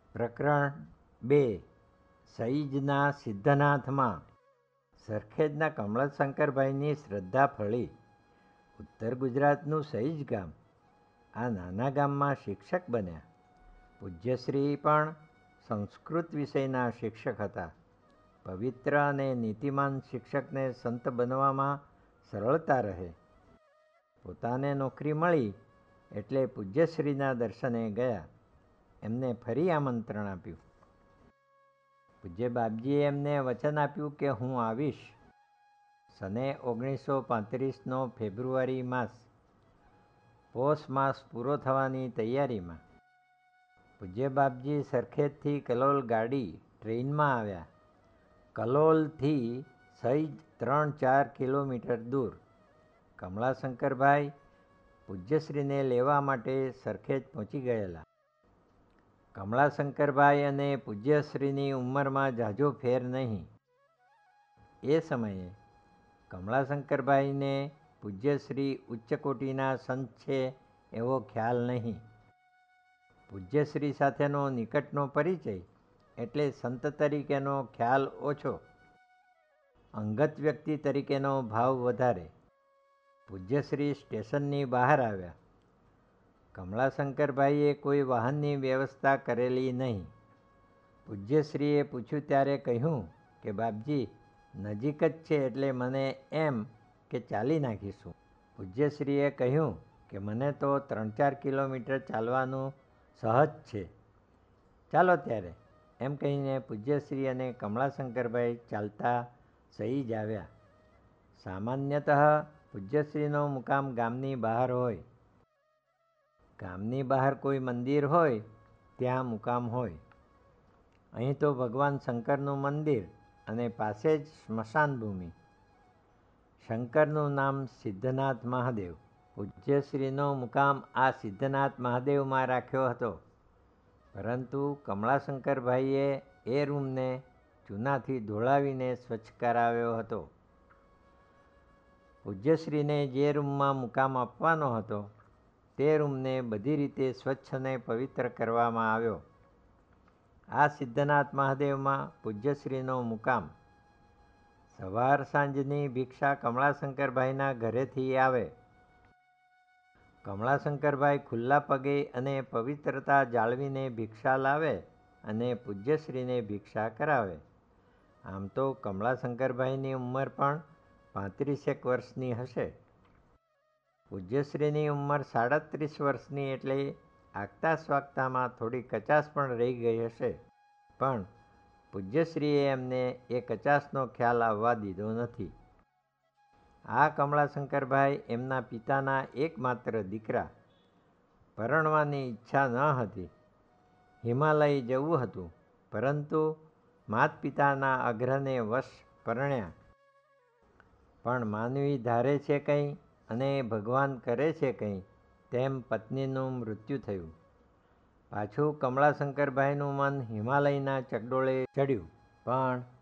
પ્રકરણ 2 સઈજના સિદ્ધનાથમાં સરખેજના કમળશંકરભાઈની શ્રદ્ધા ફળી. ઉત્તર ગુજરાતનું સઈજ ગામ. આ નાના ગામમાં શિક્ષક બન્યા. પૂજ્યશ્રી પણ સંસ્કૃત વિષયના શિક્ષક હતા. પવિત્ર અને નીતિમાન શિક્ષકને સંત બનવામાં સરળતા રહે. પોતાને નોકરી મળી એટલે પૂજ્યશ્રીના દર્શને ગયા. એમને ફરી આમંત્રણ આપ્યું. પૂજ્ય બાપજીએ એમને વચન આપ્યું કે હું આવીશ. સને 1935નો ફેબ્રુઆરી માસ, પોષ માસ પૂરો થવાની તૈયારીમાં. પૂજ્ય બાપજી સરખેજથી કલોલ ગાડી ટ્રેનમાં આવ્યા. કલોલથી સઈજ 3-4 કિલોમીટર દૂર. કમળાશંકરભાઈ પૂજ્યશ્રીને લેવા માટે સરખેજ પહોંચી ગયેલા. કમળાશંકરભાઈ અને પૂજ્યશ્રીની ઉંમરમાં ઝાઝો ફેર નહીં. એ સમયે કમળાશંકરભાઈને પૂજ્યશ્રી ઉચ્ચ કોટીના સંત છે એવો ખ્યાલ નહીં. પૂજ્યશ્રી સાથેનો નિકટનો પરિચય એટલે સંત તરીકેનો ખ્યાલ ઓછો, અંગત વ્યક્તિ તરીકેનો ભાવ વધારે. પૂજ્યશ્રી સ્ટેશનની બહાર આવ્યા. કમળાશંકરભાઈએ કોઈ વાહનની વ્યવસ્થા કરેલી નહીં. પૂજ્યશ્રીએ પૂછ્યું ત્યારે કહ્યું કે બાપજી નજીક જ છે એટલે મને એમ કે ચાલી નાખીશું. પૂજ્યશ્રીએ કહ્યું કે મને તો 3-4 કિલોમીટર ચાલવાનું સહજ છે, ચાલો ત્યારે. એમ કહીને પૂજ્યશ્રી અને કમળાશંકરભાઈ ચાલતા સઈજ આવ્યા. સામાન્યતઃ પૂજ્યશ્રીનો મુકામ ગામની બહાર હોય. ગામની બહાર કોઈ મંદિર હોય ત્યાં મુકામ હોય. અહીં તો ભગવાન શંકરનું મંદિર અને પાસે જ સ્મશાન ભૂમિ. શંકરનું નામ સિદ્ધનાથ મહાદેવ. પૂજ્યશ્રીનો મુકામ આ સિદ્ધનાથ મહાદેવમાં રાખ્યો હતો. પરંતુ કમળાશંકરભાઈએ એ રૂમને ચૂનાથી ધોળાવીને સ્વચ્છ કરાવ્યો હતો. પૂજ્યશ્રીને જે રૂમમાં મુકામ આપવાનો હતો તે રૂમને બધી રીતે સ્વચ્છ અને પવિત્ર કરવામાં આવ્યો. આ સિદ્ધનાથ મહાદેવમાં પૂજ્યશ્રીનો મુકામ. સવાર સાંજની ભિક્ષા કમળાશંકરભાઈના ઘરેથી આવે. કમળાશંકરભાઈ ખુલ્લા પગે અને પવિત્રતા જાળવીને ભિક્ષા લાવે અને પૂજ્યશ્રીને ભિક્ષા કરાવે. આમ તો કમળાશંકરભાઈની ઉંમર પણ 35 વર્ષની હશે. પૂજ્યશ્રીની ઉંમર 37 વર્ષની એટલે આગતા સ્વાગતામાં થોડી કચાશ પણ રહી ગઈ હશે. પણ પૂજ્યશ્રીએ એમને એ કચાશનો ખ્યાલ આવવા દીધો નથી. આ કમળાશંકરભાઈ એમના પિતાના એકમાત્ર દીકરા. પરણવાની ઈચ્છા ન હતી. હિમાલય જવું હતું, પરંતુ માત પિતાના આગ્રહને વશ પરણ્યા. પણ માનવી ધારે છે કંઈ અને ભગવાન કરે છે કંઈ તેમ પત્નીનું મૃત્યુ થયું. પાછું કમળાશંકરભાઈનું મન હિમાલયના ચકડોળે ચડ્યું. પણ